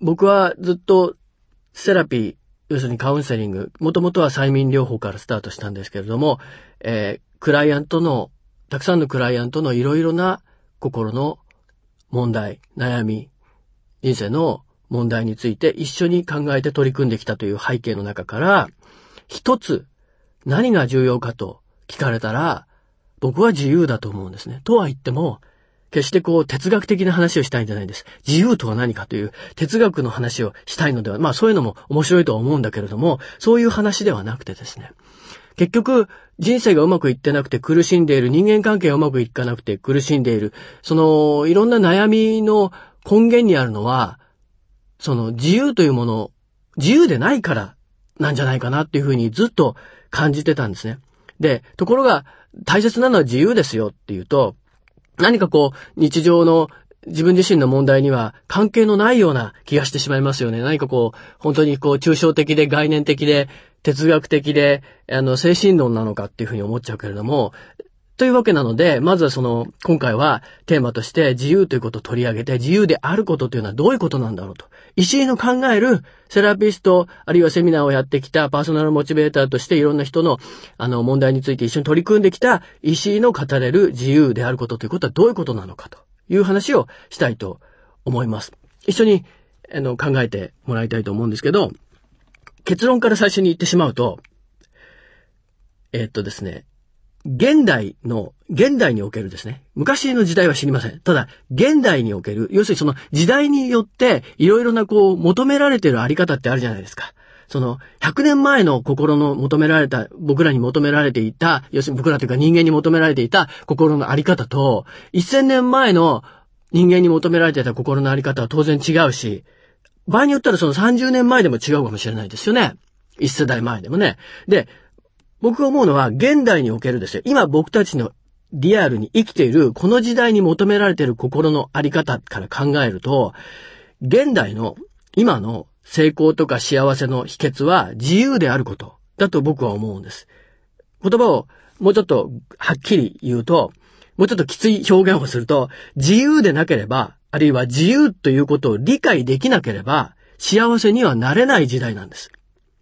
僕はずっとセラピー、要するにカウンセリング、もともとは催眠療法からスタートしたんですけれども、クライアントの、たくさんのクライアントのいろいろな心の問題、悩み、人生の問題について一緒に考えて取り組んできたという背景の中から、一つ何が重要かと聞かれたら、僕は自由だと思うんですね。とは言っても、決して哲学的な話をしたいんじゃないんです。自由とは何かという哲学の話をしたいのでは、そういうのも面白いとは思うんだけれども、そういう話ではなくてですね。結局、人生がうまくいってなくて苦しんでいる、人間関係がうまくいかなくて苦しんでいる、いろんな悩みの根源にあるのは、自由というもの、自由でないからなんじゃないかなっていうふうにずっと感じてたんですね。で、ところが大切なのは自由ですよっていうと、何か日常の自分自身の問題には関係のないような気がしてしまいますよね。何か本当に抽象的で概念的で哲学的で、精神論なのかっていうふうに思っちゃうけれども、というわけなので、まずは今回はテーマとして自由ということを取り上げて、自由であることというのはどういうことなんだろうと。石井の考えるセラピスト、あるいはセミナーをやってきたパーソナルモチベーターとしていろんな人の問題について一緒に取り組んできた石井の語れる自由であることということはどういうことなのかという話をしたいと思います。一緒に考えてもらいたいと思うんですけど、結論から最初に言ってしまうと、ですね、現代におけるですね、昔の時代は知りません。ただ、現代における、要するに時代によっていろいろな求められているあり方ってあるじゃないですか。100年前の心の僕らに求められていた、要するに僕らというか人間に求められていた心のあり方と、1000年前の人間に求められていた心のあり方は当然違うし、場合によったら30年前でも違うかもしれないですよね。1世代前でもね。で、僕が思うのは現代におけるですよ。今僕たちのリアルに生きているこの時代に求められている心のあり方から考えると、現代の今の成功とか幸せの秘訣は自由であることだと僕は思うんです。言葉をもうちょっとはっきり言うと、もうちょっときつい表現をすると、自由でなければ、あるいは自由ということを理解できなければ幸せにはなれない時代なんです。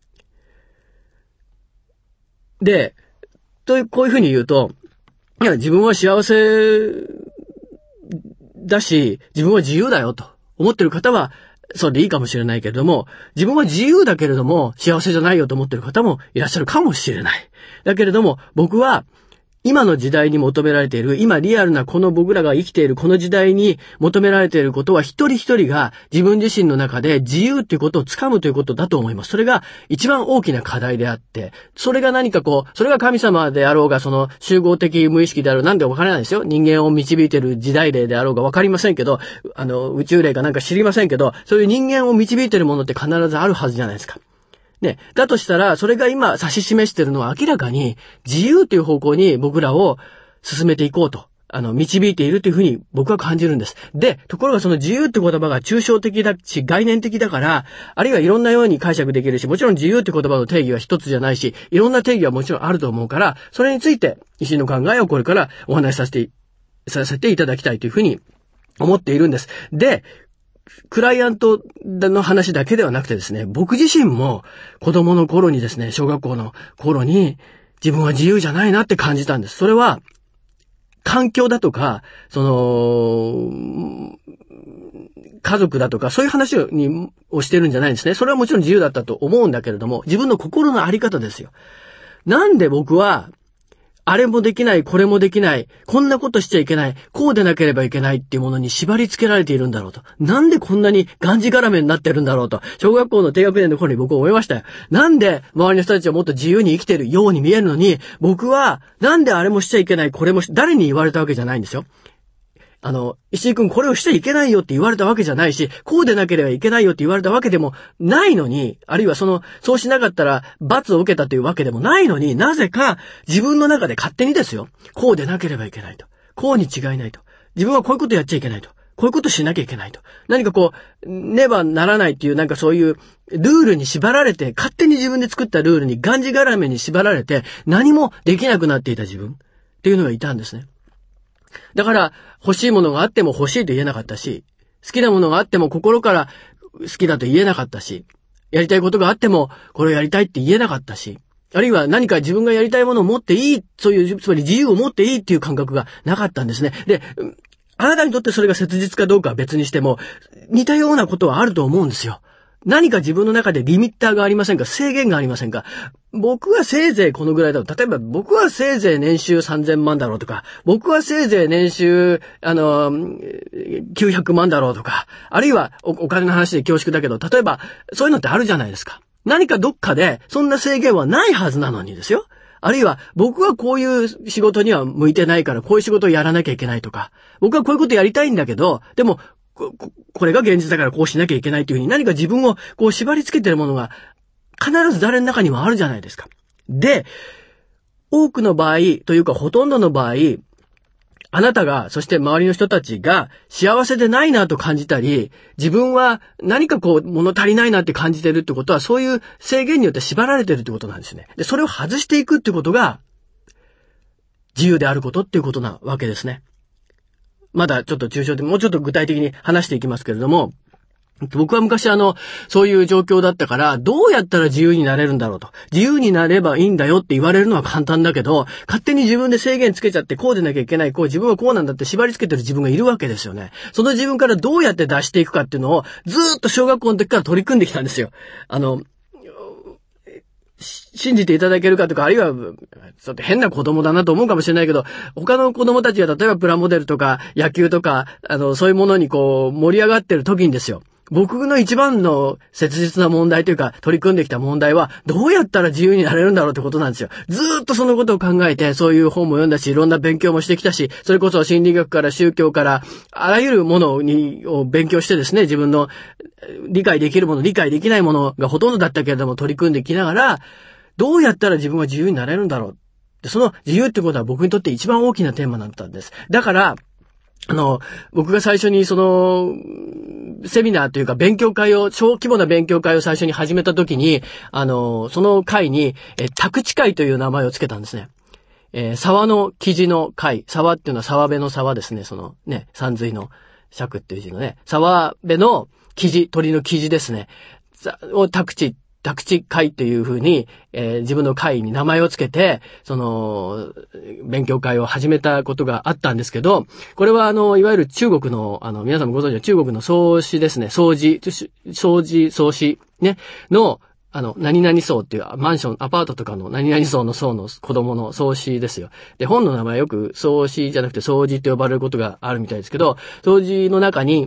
で、こういうふうに言うと、いや、自分は幸せだし、自分は自由だよと思ってる方は、それでいいかもしれないけれども、自分は自由だけれども、幸せじゃないよと思ってる方もいらっしゃるかもしれない。だけれども、僕は、今の時代に求められている、今リアルなこの僕らが生きているこの時代に求められていることは一人一人が自分自身の中で自由ということをつかむということだと思います。それが一番大きな課題であって、それが何かそれが神様であろうが、集合的無意識である、なんでわからないですよ。人間を導いている時代例であろうがわかりませんけど、宇宙霊かなんか知りませんけど、そういう人間を導いているものって必ずあるはずじゃないですか。ね。だとしたら、それが今指し示しているのは明らかに自由という方向に僕らを進めていこうと、導いているというふうに僕は感じるんです。で、ところがその自由って言葉が抽象的だし、概念的だから、あるいはいろんなように解釈できるし、もちろん自由って言葉の定義は一つじゃないし、いろんな定義はもちろんあると思うから、それについて石井の考えをこれからお話しさせていただきたいというふうに思っているんです。で、クライアントの話だけではなくてですね、僕自身も子供の頃にですね、小学校の頃に自分は自由じゃないなって感じたんです。それは環境だとか、家族だとか、そういう話をしてるんじゃないんですね。それはもちろん自由だったと思うんだけれども、自分の心のあり方ですよ。なんで僕はあれもできない、これもできない、こんなことしちゃいけない、こうでなければいけないっていうものに縛り付けられているんだろうと。なんでこんなにがんじがらめになってるんだろうと。小学校の低学年の頃に僕は思いましたよ。なんで周りの人たちはもっと自由に生きてるように見えるのに、僕はなんであれもしちゃいけない、これも誰に言われたわけじゃないんですよ。石井くんこれをしちゃいけないよって言われたわけじゃないし、こうでなければいけないよって言われたわけでもないのに、あるいはそうしなかったら罰を受けたというわけでもないのに、なぜか自分の中で勝手にですよ、こうでなければいけないと。こうに違いないと。自分はこういうことやっちゃいけないと。こういうことしなきゃいけないと。何かねばならないっていうなんかそういうルールに縛られて、勝手に自分で作ったルールにがんじがらめに縛られて、何もできなくなっていた自分っていうのがいたんですね。だから欲しいものがあっても欲しいと言えなかったし、好きなものがあっても心から好きだと言えなかったし、やりたいことがあっても、これをやりたいって言えなかったし、あるいは何か自分がやりたいものを持っていい、そういう、つまり自由を持っていいっていう感覚がなかったんですね。で、あなたにとってそれが切実かどうかは別にしても、似たようなことはあると思うんですよ。何か自分の中でリミッターがありませんか？制限がありませんか？僕はせいぜいこのぐらいだろう。例えば僕はせいぜい年収3000万だろうとか、僕はせいぜい年収、900万だろうとか、あるいはお金の話で恐縮だけど、例えばそういうのってあるじゃないですか。何かどっかでそんな制限はないはずなのにですよ。あるいは僕はこういう仕事には向いてないからこういう仕事をやらなきゃいけないとか、僕はこういうことやりたいんだけど、でもこれが現実だからこうしなきゃいけないというふうに何か自分をこう縛り付けてるものが必ず誰の中にもあるじゃないですか。で、多くの場合というかほとんどの場合、あなたが、そして周りの人たちが幸せでないなと感じたり、自分は何かこう物足りないなって感じてるってことは、そういう制限によって縛られてるってことなんですね。で、それを外していくってことが自由であることっていうことなわけですね。まだちょっと抽象的、もうちょっと具体的に話していきますけれども、僕は昔そういう状況だったから、どうやったら自由になれるんだろうと。自由になればいいんだよって言われるのは簡単だけど、勝手に自分で制限つけちゃって、こうでなきゃいけない、こう自分はこうなんだって縛りつけてる自分がいるわけですよね。その自分からどうやって出していくかっていうのを、ずーっと小学校の時から取り組んできたんですよ。信じていただけるかとか、あるいは、ちょっと変な子供だなと思うかもしれないけど、他の子供たちが例えばプラモデルとか野球とか、そういうものにこう盛り上がってる時にですよ。僕の一番の切実な問題というか、取り組んできた問題は、どうやったら自由になれるんだろうってことなんですよ。ずーっとそのことを考えて、そういう本も読んだし、いろんな勉強もしてきたし、それこそ心理学から宗教から、あらゆるものを勉強してですね、自分の理解できるもの、理解できないものがほとんどだったけれども取り組んできながら、どうやったら自分は自由になれるんだろう。で、その自由ってことは僕にとって一番大きなテーマだったんです。だから、僕が最初にセミナーというか小規模な勉強会を最初に始めた時に、その会に、宅地会という名前をつけたんですね。沢の生地の会。沢っていうのは沢辺の沢ですね。山水の尺っていう字のね。沢辺の生地、鳥の生地ですね。を宅地会というふうに、自分の会に名前をつけて、勉強会を始めたことがあったんですけど、これはいわゆる中国の、皆さんもご存知の中国の創始ですね、創始、ね、の、何々層っていうマンション、アパートとかの何々層の層の子供の創始ですよ。で、本の名前よく創始じゃなくて創始って呼ばれることがあるみたいですけど、創始の中に、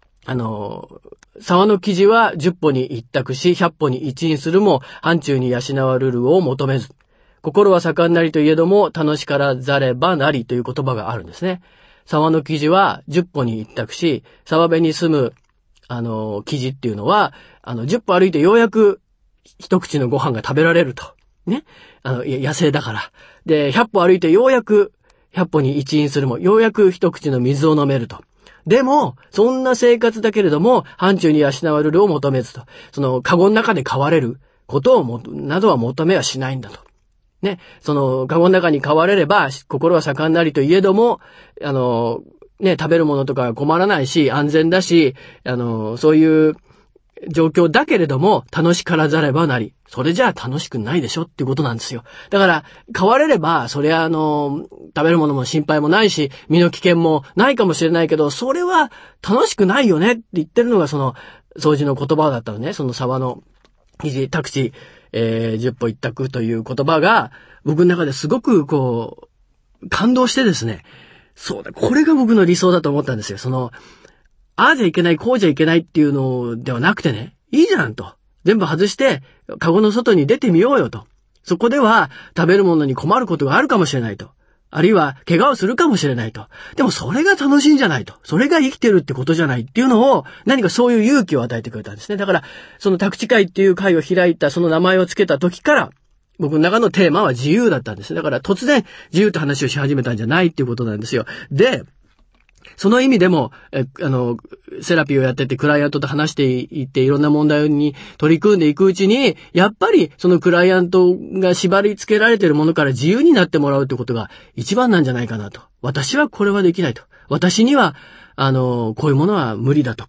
沢の生地は10歩に一択し、100歩に一因するも、範疇に養わるるを求めず。心は盛んなりといえども、楽しからざればなりという言葉があるんですね。沢の生地は10歩に一択し、沢辺に住む、生地っていうのは、10歩歩いてようやく一口のご飯が食べられると。ね。野生だから。で、100歩歩いてようやく100歩に一因するも、ようやく一口の水を飲めると。でも、そんな生活だけれども、範疇に養わるるを求めずと。カゴの中で飼われることなどは求めはしないんだと。ね。カゴの中に飼われれば、心は盛んなりといえども、食べるものとか困らないし、安全だし、そういう状況だけれども、楽しからざればなり。それじゃあ楽しくないでしょっていうことなんですよ。だから、飼われれば、そりゃ食べるものも心配もないし、身の危険もないかもしれないけど、それは楽しくないよねって言ってるのが掃除の言葉だったのね。沢の生地、宅地、10歩一択という言葉が、僕の中ですごく感動してですね、そうだ、これが僕の理想だと思ったんですよ。ああじゃいけない、こうじゃいけないっていうのではなくてね、いいじゃんと。全部外して、カゴの外に出てみようよと。そこでは食べるものに困ることがあるかもしれないと。あるいは怪我をするかもしれないと。でもそれが楽しいんじゃないと。それが生きてるってことじゃないっていうのを、何かそういう勇気を与えてくれたんですね。だから、宅地会っていう会を開いた、その名前をつけた時から、僕の中のテーマは自由だったんです。だから突然自由と話をし始めたんじゃないっていうことなんですよ。で、その意味でも、セラピーをやっててクライアントと話していっていろんな問題に取り組んでいくうちに、やっぱりそのクライアントが縛り付けられているものから自由になってもらうってことが一番なんじゃないかなと。私はこれはできないと。私には、こういうものは無理だとか、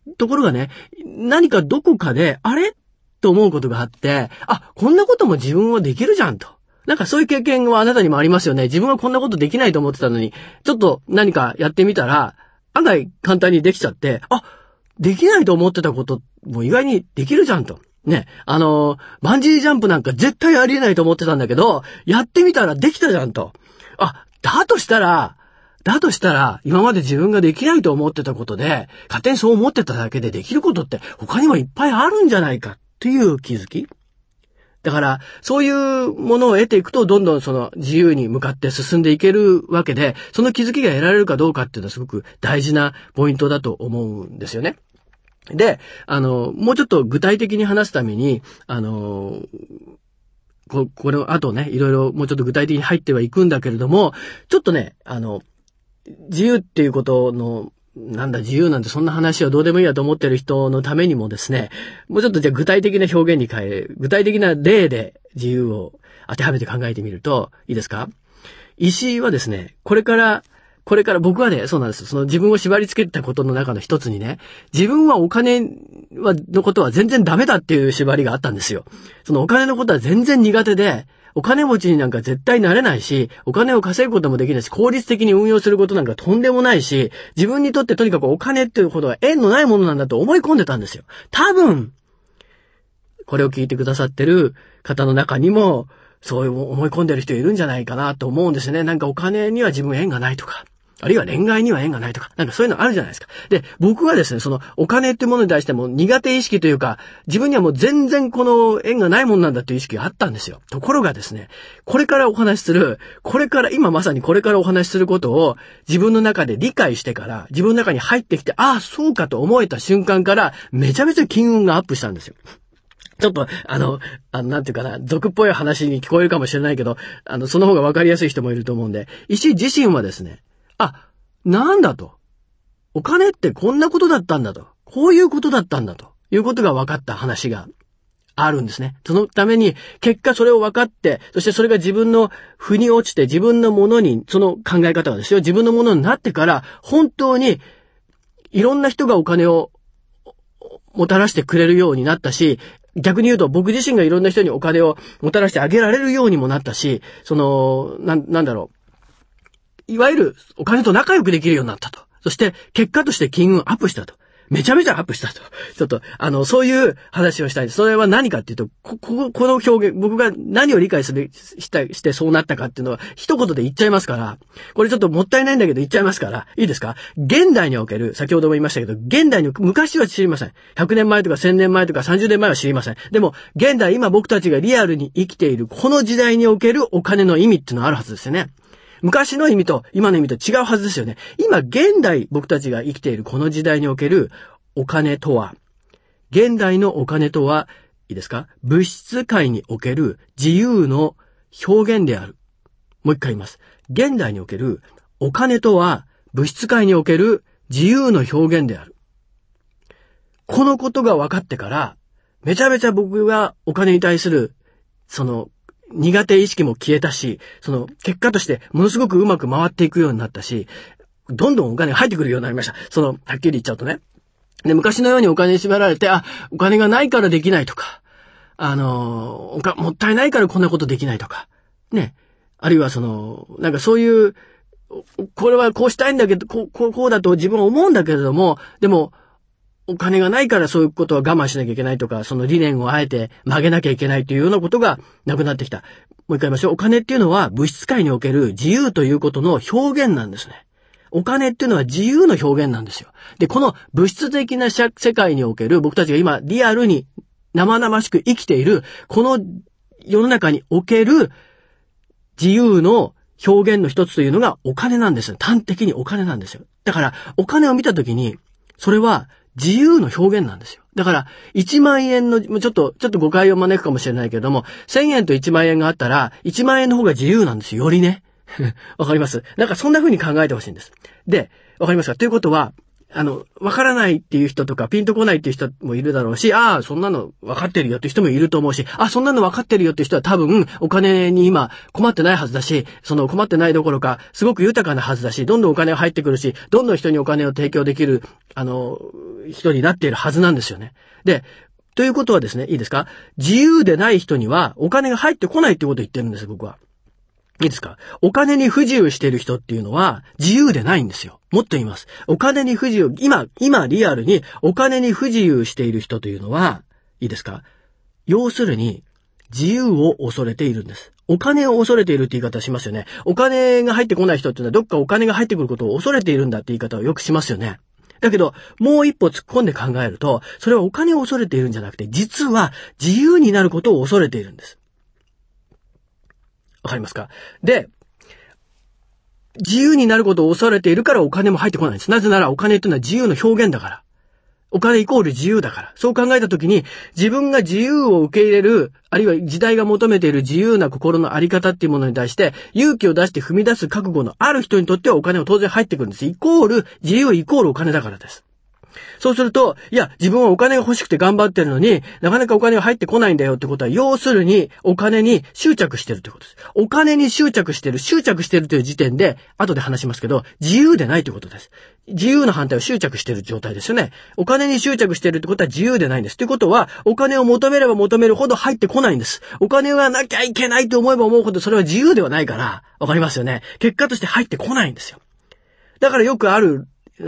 ところがね、何かどこかで、あれと思うことがあって、こんなことも自分はできるじゃんと。なんかそういう経験はあなたにもありますよね。自分はこんなことできないと思ってたのに、ちょっと何かやってみたら、案外簡単にできちゃって、できないと思ってたことも意外にできるじゃんと。ね、バンジージャンプなんか絶対ありえないと思ってたんだけど、やってみたらできたじゃんと。だとしたら、今まで自分ができないと思ってたことで、勝手にそう思ってただけでできることって他にもいっぱいあるんじゃないかっていう気づき。だから、そういうものを得ていくと、どんどんその自由に向かって進んでいけるわけで、その気づきが得られるかどうかっていうのはすごく大事なポイントだと思うんですよね。で、もうちょっと具体的に話すために、これを後ね、いろいろもうちょっと具体的に入ってはいくんだけれども、ちょっとね、自由っていうことの、自由なんてそんな話はどうでもいいやと思ってる人のためにもですね、もうちょっとじゃあ具体的な表現に変え、具体的な例で自由を当てはめて考えてみると、いいですか？石井はですね、これから僕はね、そうなんです。その自分を縛り付けたことの中の一つにね、自分はお金のことは全然ダメだっていう縛りがあったんですよ。そのお金のことは全然苦手で、お金持ちになんか絶対なれないし、お金を稼ぐこともできないし、効率的に運用することなんかとんでもないし、自分にとってとにかくお金っていうことは縁のないものなんだと思い込んでたんですよ。多分、これを聞いてくださってる方の中にも、そういう思い込んでる人いるんじゃないかなと思うんですね。なんかお金には自分縁がないとか。あるいは恋愛には縁がないとか、なんかそういうのあるじゃないですか。で、僕はですね、そのお金ってものに対しても苦手意識というか、自分にはもう全然この縁がないもんなんだっていう意識があったんですよ。ところがですね、今まさにこれからお話しすることを自分の中で理解してから、自分の中に入ってきて、そうかと思えた瞬間から、めちゃめちゃ金運がアップしたんですよ。ちょっと、なんていうかな、俗っぽい話に聞こえるかもしれないけど、その方がわかりやすい人もいると思うんで、石井自身はですね、なんだと。お金ってこんなことだったんだと。こういうことだったんだということが分かった話があるんですね。そのために、結果それを分かって、そしてそれが自分の腑に落ちて自分のものに、その考え方がですよ、自分のものになってから、本当にいろんな人がお金をもたらしてくれるようになったし、逆に言うと僕自身がいろんな人にお金をもたらしてあげられるようにもなったし、いわゆるお金と仲良くできるようになったと。そして結果として金運アップしたと。めちゃめちゃアップしたと。ちょっと、そういう話をしたいです。それは何かっていうと、この表現、僕が何を理解してそうなったかっていうのは一言で言っちゃいますから、これちょっともったいないんだけど言っちゃいますから、いいですか？現代における、先ほども言いましたけど、昔は知りません。100年前とか1000年前とか30年前は知りません。でも、現代、今僕たちがリアルに生きているこの時代におけるお金の意味っていうのはあるはずですよね。昔の意味と今の意味と違うはずですよね。今、現代僕たちが生きているこの時代におけるお金とは、現代のお金とは、いいですか？物質界における自由の表現である。もう一回言います。現代におけるお金とは、物質界における自由の表現である。このことが分かってから、めちゃめちゃ僕がお金に対する、苦手意識も消えたし、結果としてものすごくうまく回っていくようになったし、どんどんお金が入ってくるようになりました。はっきり言っちゃうとね。で、昔のようにお金に縛られて、お金がないからできないとか、もったいないからこんなことできないとか、ね。あるいはなんかそういう、これはこうしたいんだけど、こうだと自分は思うんだけれども、でも、お金がないからそういうことは我慢しなきゃいけないとか、その理念をあえて曲げなきゃいけないというようなことがなくなってきた。もう一回言いましょう。お金っていうのは物質界における自由ということの表現なんですね。お金っていうのは自由の表現なんですよ。で、この物質的な世界における僕たちが今リアルに生々しく生きているこの世の中における自由の表現の一つというのがお金なんですよ。端的にお金なんですよ。だからお金を見たときにそれは自由の表現なんですよ。だから、1万円の、ちょっと誤解を招くかもしれないけれども、1000円と1万円があったら、1万円の方が自由なんですよ。よりね。わかります？なんかそんな風に考えてほしいんです。で、わかりますか？ということは、 わからないっていう人とか、ピンとこないっていう人もいるだろうし、そんなのわかってるよっていう人もいると思うし、そんなのわかってるよっていう人は多分、お金に今困ってないはずだし、その困ってないどころか、すごく豊かなはずだし、どんどんお金が入ってくるし、どんどん人にお金を提供できる、人になっているはずなんですよね。で、ということはですね、いいですか？自由でない人にはお金が入ってこないってことを言ってるんです、僕は。いいですか？お金に不自由している人っていうのは自由でないんですよ。もっと言います。お金に不自由、今リアルにお金に不自由している人というのは、いいですか？要するに自由を恐れているんです。お金を恐れているって言い方しますよね。お金が入ってこない人っていうのはどっかお金が入ってくることを恐れているんだって言い方をよくしますよね。だけど、もう一歩突っ込んで考えると、それはお金を恐れているんじゃなくて、実は自由になることを恐れているんです。わかりますか？で、自由になることを恐れているからお金も入ってこないんです。なぜならお金というのは自由の表現だから。お金イコール自由だから。そう考えたときに、自分が自由を受け入れる、あるいは時代が求めている自由な心のあり方っていうものに対して、勇気を出して踏み出す覚悟のある人にとってはお金は当然入ってくるんです。イコール、自由イコールお金だからです。そうすると、自分はお金が欲しくて頑張ってるのになかなかお金が入ってこないんだよってことは、要するにお金に執着してるということです。お金に執着してるという時点で、後で話しますけど、自由でないということです。自由の反対は執着してる状態ですよね。お金に執着してるってことは自由でないんです。ということは、お金を求めれば求めるほど入ってこないんです。お金がなきゃいけないと思えば思うほどそれは自由ではないから、わかりますよね。結果として入ってこないんですよ。だからよくある、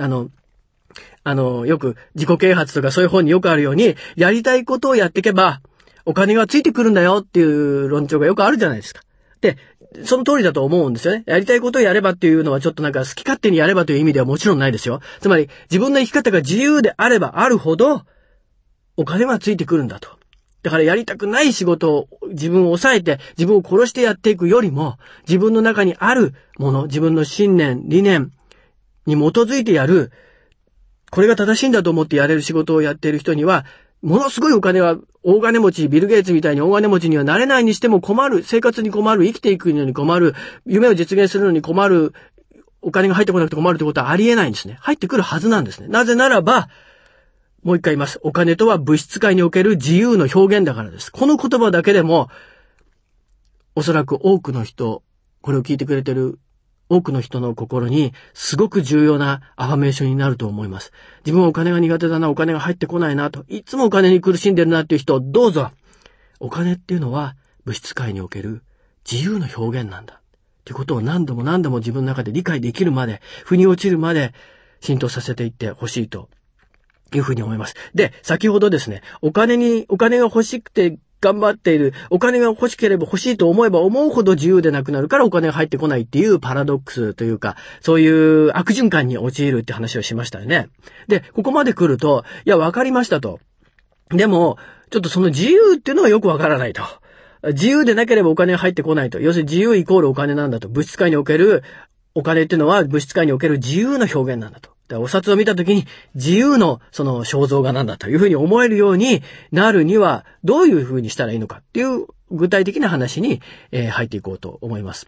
よく自己啓発とかそういう本によくあるように、やりたいことをやっていけば、お金がついてくるんだよっていう論調がよくあるじゃないですか。で、その通りだと思うんですよね。やりたいことをやればっていうのはちょっとなんか好き勝手にやればという意味ではもちろんないですよ。つまり自分の生き方が自由であればあるほど、お金はついてくるんだと。だからやりたくない仕事を自分を抑えて自分を殺してやっていくよりも、自分の中にあるもの、自分の信念、理念に基づいてやる、これが正しいんだと思ってやれる仕事をやっている人には、ものすごいお金は、大金持ち、ビル・ゲイツみたいに大金持ちにはなれないにしても困る、生活に困る、生きていくのに困る、夢を実現するのに困る、お金が入ってこなくて困るってことはありえないんですね。入ってくるはずなんですね。なぜならば、もう一回言います。お金とは物質界における自由の表現だからです。この言葉だけでも、おそらく多くの人、これを聞いてくれてる多くの人の心にすごく重要なアファメーションになると思います。自分はお金が苦手だな、お金が入ってこないなと、いつもお金に苦しんでるなっていう人、どうぞ。お金っていうのは物質界における自由の表現なんだ。ということを何度も何度も自分の中で理解できるまで、腑に落ちるまで浸透させていってほしいというふうに思います。で、先ほどですね、お金が欲しくて頑張っている、お金が欲しければ欲しいと思えば思うほど自由でなくなるからお金が入ってこないっていうパラドックスというか、そういう悪循環に陥るって話をしましたよね。で、ここまで来ると、わかりましたと。でも、ちょっとその自由っていうのがよくわからないと。自由でなければお金が入ってこないと。要するに自由イコールお金なんだと。物質界におけるお金っていうのは物質界における自由の表現なんだと。お札を見たときに自由のその肖像画なんだというふうに思えるようになるにはどういうふうにしたらいいのかっていう具体的な話に入っていこうと思います。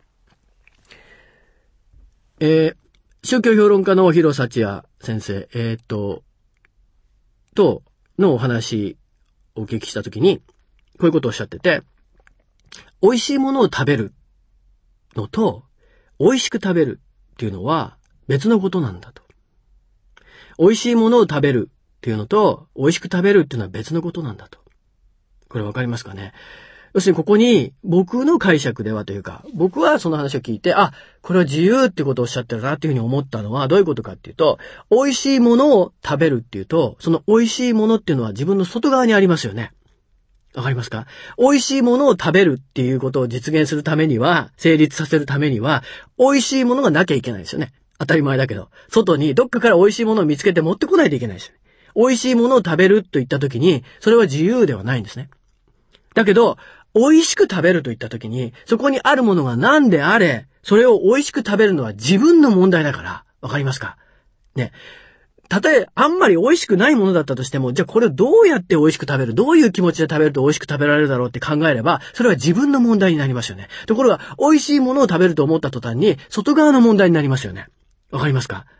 宗教評論家の広幸也先生、のお話をお聞きしたときにこういうことをおっしゃってて、美味しいものを食べるのと美味しく食べるっていうのは別のことなんだと。美味しいものを食べるっていうのと、美味しく食べるっていうのは別のことなんだと。これわかりますかね？要するにここに僕の解釈ではというか、僕はその話を聞いて、これは自由ってことをおっしゃってるなっていうふうに思ったのはどういうことかっていうと、美味しいものを食べるっていうと、その美味しいものっていうのは自分の外側にありますよね。わかりますか？美味しいものを食べるっていうことを実現するためには、成立させるためには、美味しいものがなきゃいけないですよね。当たり前だけど、外にどっかから美味しいものを見つけて持ってこないといけないですよね。美味しいものを食べるといったときに、それは自由ではないんですね。だけど、美味しく食べるといったときに、そこにあるものが何であれ、それを美味しく食べるのは自分の問題だから、わかりますか？ね。たとえあんまり美味しくないものだったとしても、じゃあこれをどうやって美味しく食べる、どういう気持ちで食べると美味しく食べられるだろうって考えれば、それは自分の問題になりますよね。ところが、美味しいものを食べると思った途端に、外側の問題になりますよね。わかりますか？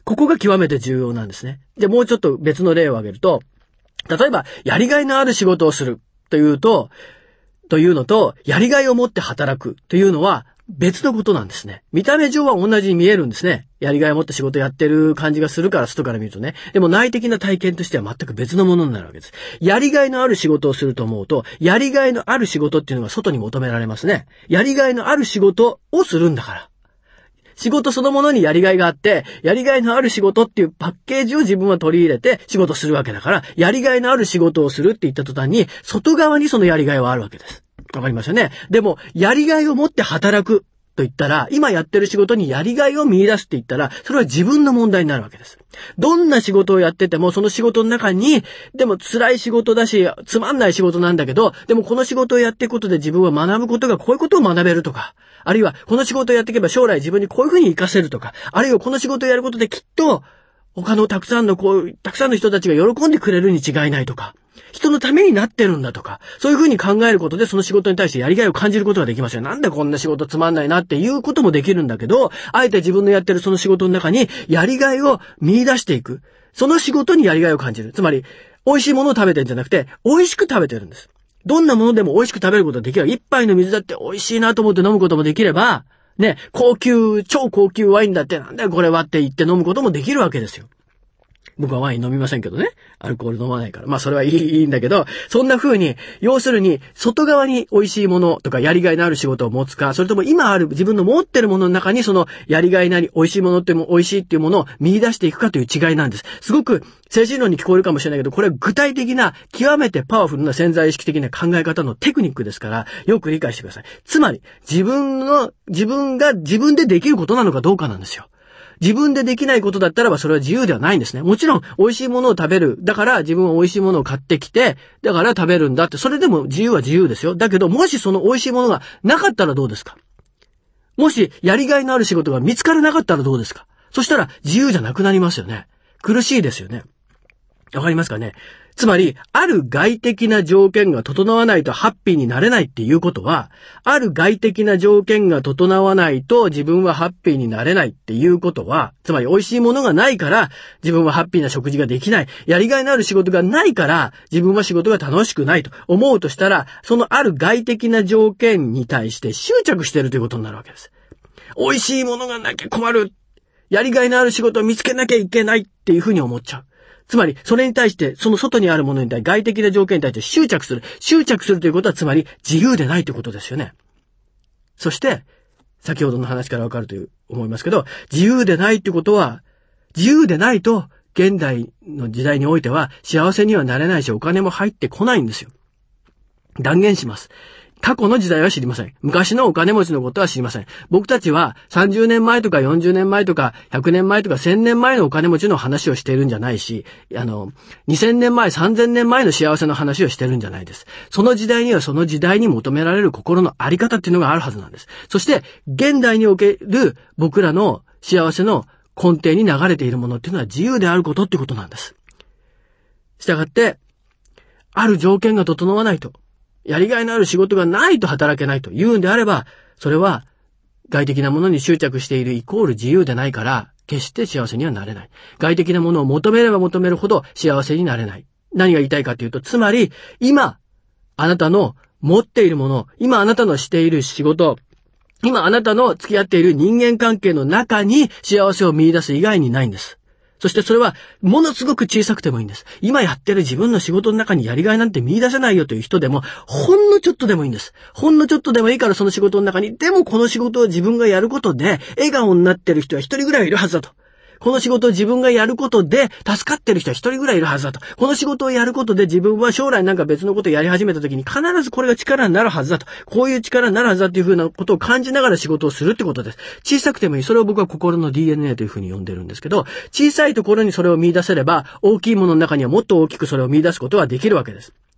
ここが極めて重要なんですね。じゃあもうちょっと別の例を挙げると、例えば、やりがいのある仕事をするというのと、やりがいを持って働くというのは別のことなんですね。見た目上は同じに見えるんですね。やりがいを持って仕事やってる感じがするから、外から見るとね。でも内的な体験としては全く別のものになるわけです。やりがいのある仕事をすると思うと、やりがいのある仕事っていうのが外に求められますね。やりがいのある仕事をするんだから。仕事そのものにやりがいがあって、やりがいのある仕事っていうパッケージを自分は取り入れて仕事するわけだから、やりがいのある仕事をするって言った途端に、外側にそのやりがいはあるわけです。わかりますよね。でも、やりがいを持って働くと言ったら、今やってる仕事にやりがいを見出すって言ったら、それは自分の問題になるわけです。どんな仕事をやってても、その仕事の中に、でも辛い仕事だし、つまんない仕事なんだけど、でもこの仕事をやっていくことで自分は学ぶことがこういうことを学べるとか、あるいはこの仕事をやっていけば将来自分にこういうふうに活かせるとか、あるいはこの仕事をやることできっと、他のたくさんの人たちが喜んでくれるに違いないとか、人のためになってるんだとか、そういうふうに考えることでその仕事に対してやりがいを感じることができますよ。なんでこんな仕事つまんないなっていうこともできるんだけど、あえて自分のやってるその仕事の中にやりがいを見出していく。その仕事にやりがいを感じる。つまり、美味しいものを食べてるんじゃなくて、美味しく食べてるんです。どんなものでも美味しく食べることができる。一杯の水だって美味しいなと思って飲むこともできれば、ね、超高級ワインだってなんだよこれはって言って飲むこともできるわけですよ。僕はワイン飲みませんけどね。アルコール飲まないから。まあそれはいいんだけど、そんな風に、要するに、外側に美味しいものとかやりがいのある仕事を持つか、それとも今ある自分の持ってるものの中にそのやりがいなり美味しいものっても美味しいっていうものを見出していくかという違いなんです。すごく精神論に聞こえるかもしれないけど、これは具体的な、極めてパワフルな潜在意識的な考え方のテクニックですから、よく理解してください。つまり、自分が自分でできることなのかどうかなんですよ。自分でできないことだったらばそれは自由ではないんですね。もちろん美味しいものを食べる。だから自分は美味しいものを買ってきて、だから食べるんだって。それでも自由は自由ですよ。だけどもしその美味しいものがなかったらどうですか？もしやりがいのある仕事が見つからなかったらどうですか？そしたら自由じゃなくなりますよね。苦しいですよね。わかりますかね？つまり、ある外的な条件が整わないとハッピーになれないっていうことは、ある外的な条件が整わないと自分はハッピーになれないっていうことは、つまり美味しいものがないから自分はハッピーな食事ができない。やりがいのある仕事がないから自分は仕事が楽しくないと思うとしたら、そのある外的な条件に対して執着しているということになるわけです。美味しいものがなきゃ困る。やりがいのある仕事を見つけなきゃいけないっていうふうに思っちゃう。つまり、それに対して、その外にあるものに対して、外的な条件に対して執着する。執着するということは、つまり、自由でないということですよね。そして、先ほどの話からわかると思いますけど、自由でないということは、自由でないと、現代の時代においては、幸せにはなれないし、お金も入ってこないんですよ。断言します。過去の時代は知りません。昔のお金持ちのことは知りません。僕たちは30年前とか40年前とか100年前とか1000年前のお金持ちの話をしているんじゃないし、2000年前、3000年前の幸せの話をしてるんじゃないです。その時代にはその時代に求められる心のあり方っていうのがあるはずなんです。そして、現代における僕らの幸せの根底に流れているものっていうのは自由であることってことなんです。したがって、ある条件が整わないと、やりがいのある仕事がないと働けないと言うんであれば、それは外的なものに執着しているイコール自由でないから、決して幸せにはなれない。外的なものを求めれば求めるほど幸せになれない。何が言いたいかというと、つまり、今、あなたの持っているもの、今あなたのしている仕事、今あなたの付き合っている人間関係の中に幸せを見出す以外にないんです。そしてそれはものすごく小さくてもいいんです。今やってる自分の仕事の中にやりがいなんて見出せないよという人でも、ほんのちょっとでもいいんです。ほんのちょっとでもいいからその仕事の中に、でもこの仕事を自分がやることで笑顔になってる人は一人ぐらいいるはずだと。この仕事を自分がやることで助かってる人は一人ぐらいいるはずだと。この仕事をやることで自分は将来なんか別のことをやり始めた時に必ずこれが力になるはずだと。こういう力になるはずだというふうなことを感じながら仕事をするってことです。小さくてもいい。それを僕は心の DNA というふうに呼んでるんですけど、小さいところにそれを見出せれば、大きいものの中にはもっと大きくそれを見出すことはできるわけです。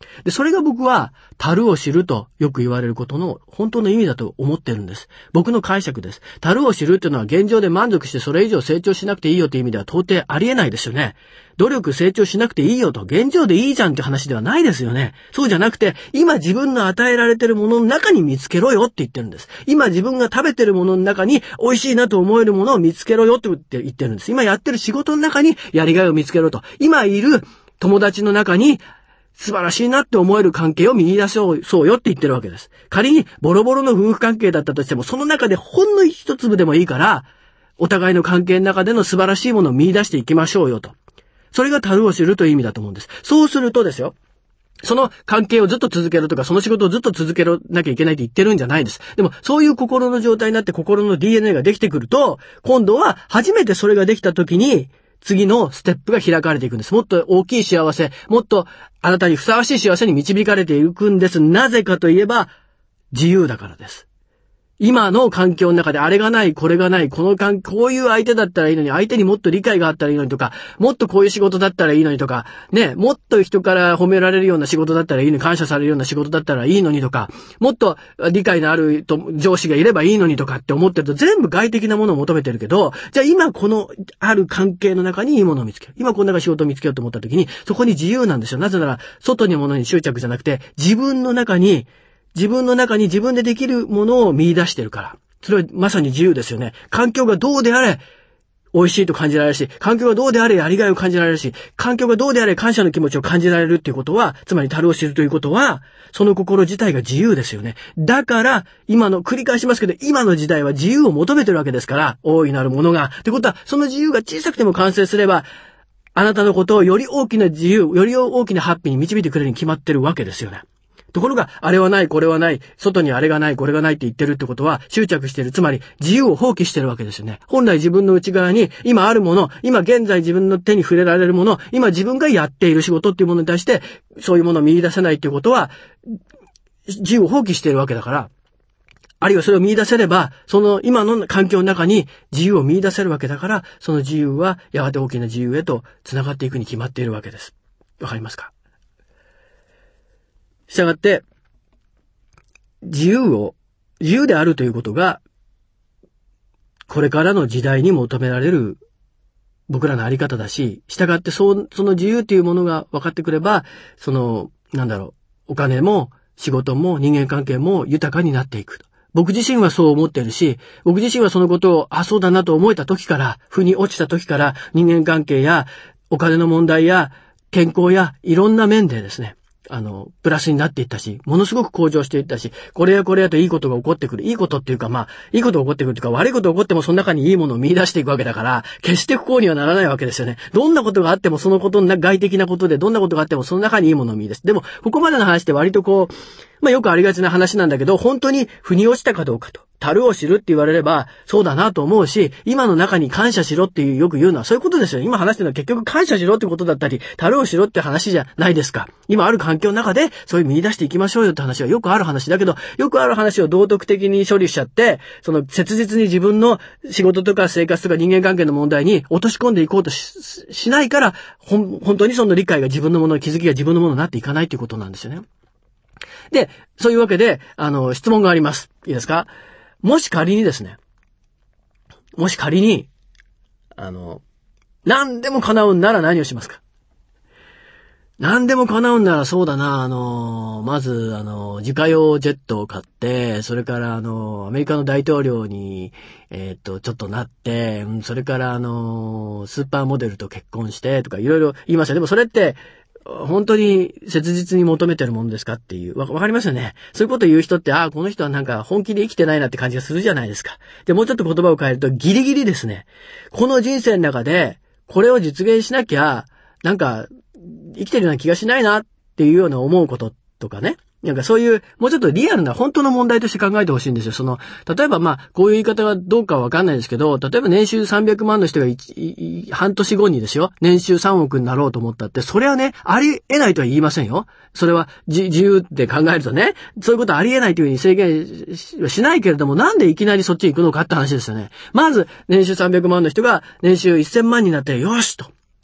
で、それが僕は、足を知るとよく言われることの本当の意味だと思ってるんです。僕の解釈です。足を知るっていうのは現状で満足してそれ以上成長しなくていいよという意味では到底ありえないですよね。努力成長しなくていいよと、現状でいいじゃんって話ではないですよね。そうじゃなくて、今自分の与えられてるものの中に見つけろよって言ってるんです。今自分が食べてるものの中に美味しいなと思えるものを見つけろよって言ってるんです。今やってる仕事の中にやりがいを見つけろと。今いる友達の中に素晴らしいなって思える関係を見出そうよって言ってるわけです。仮にボロボロの夫婦関係だったとしても、その中でほんの一粒でもいいから、お互いの関係の中での素晴らしいものを見出していきましょうよと。それが足を知るという意味だと思うんです。そうするとですよ、その関係をずっと続けるとか、その仕事をずっと続けなきゃいけないって言ってるんじゃないです。でも、そういう心の状態になって心の DNA ができてくると、今度は初めてそれができた時に、次のステップが開かれていくんです。もっと大きい幸せ、もっとあなたにふさわしい幸せに導かれていくんです。なぜかといえば、自由だからです。今の環境の中であれがない、これがない、こういう相手だったらいいのに、相手にもっと理解があったらいいのにとか、もっとこういう仕事だったらいいのにとか、ね、もっと人から褒められるような仕事だったらいいのに、感謝されるような仕事だったらいいのにとか、もっと理解のある上司がいればいいのにとかって思ってると全部外的なものを求めてるけど、じゃあ今このある関係の中にいいものを見つける。今こんな仕事を見つけようと思った時に、そこに自由なんですよ。なぜなら、外にものに執着じゃなくて、自分の中に自分でできるものを見出してるから。それはまさに自由ですよね。環境がどうであれ、美味しいと感じられるし、環境がどうであれ、やりがいを感じられるし、環境がどうであれ、感謝の気持ちを感じられるっていうことは、つまり足を知るということは、その心自体が自由ですよね。だから、繰り返しますけど、今の時代は自由を求めてるわけですから、大いなるものが。ってことは、その自由が小さくても完成すれば、あなたのことをより大きな自由、より大きなハッピーに導いてくれるに決まってるわけですよね。ところが、あれはない、これはない、外にあれがない、これがないって言ってるってことは、執着している、つまり自由を放棄してるわけですよね。本来自分の内側に、今あるもの、今現在自分の手に触れられるもの、今自分がやっている仕事っていうものに対して、そういうものを見出せないっていうことは、自由を放棄しているわけだから、あるいはそれを見出せれば、その今の環境の中に自由を見出せるわけだから、その自由はやがて大きな自由へと繋がっていくに決まっているわけです。わかりますか？したがって、自由であるということが、これからの時代に求められる僕らのあり方だし、したがってその自由というものが分かってくれば、お金も仕事も人間関係も豊かになっていくと。僕自身はそう思っているし、僕自身はそのことを、そうだなと思えた時から、腑に落ちた時から、人間関係やお金の問題や健康やいろんな面でですね、プラスになっていったし、ものすごく向上していったし、これやといいことが起こってくる。いいことっていうか、いいことが起こってくるというか、悪いことが起こってもその中にいいものを見出していくわけだから、決して不幸にはならないわけですよね。どんなことがあってもそのことの外的なことで、どんなことがあってもその中にいいものを見出す。でも、ここまでの話って割とよくありがちな話なんだけど、本当に腑に落ちたかどうかと。足を知るって言われれば、そうだなと思うし、今の中に感謝しろってよく言うのはそういうことですよ。今話してるのは結局感謝しろってことだったり、足をしろって話じゃないですか。今ある環境の中で、そういう見出していきましょうよって話はよくある話だけど、よくある話を道徳的に処理しちゃって、切実に自分の仕事とか生活とか人間関係の問題に落とし込んでいこうと しないから、本当にその理解が自分のもの、気づきが自分のものになっていかないということなんですよね。で、そういうわけで、質問があります。いいですか？もし仮に、何でも叶うんなら何をしますか？何でも叶うんならそうだな、まず、自家用ジェットを買って、それから、アメリカの大統領に、ちょっとなって、それから、スーパーモデルと結婚して、とかいろいろ言いました。でもそれって、本当に切実に求めてるものですかっていう。わかりますよね。そういうことを言う人って、この人はなんか本気で生きてないなって感じがするじゃないですか。で、もうちょっと言葉を変えると、ギリギリですね。この人生の中で、これを実現しなきゃ、なんか、生きてるような気がしないなっていうような思うこととかね。なんかそういう、もうちょっとリアルな本当の問題として考えてほしいんですよ。例えばこういう言い方がどうかわかんないですけど、例えば年収300万の人が半年後にですよ、年収3億になろうと思ったって、それはね、ありえないとは言いませんよ。それは自由って考えるとね、そういうことありえないというふうに制限しないけれども、なんでいきなりそっちに行くのかって話ですよね。まず、年収300万の人が年収1000万になって、よしと。